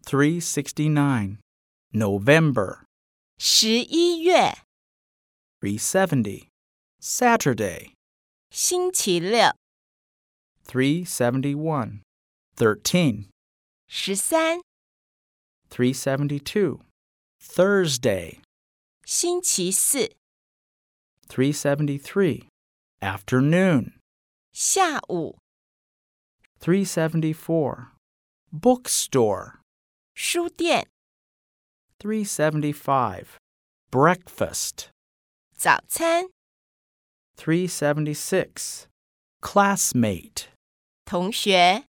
369. November. 11月 370. Saturday. 星期六 371. 13. 13 372. Thursday. 星期四 373. Afternoon. 下午 374. Bookstore. 书店 375. Breakfast. 早餐 376. Classmate. 同学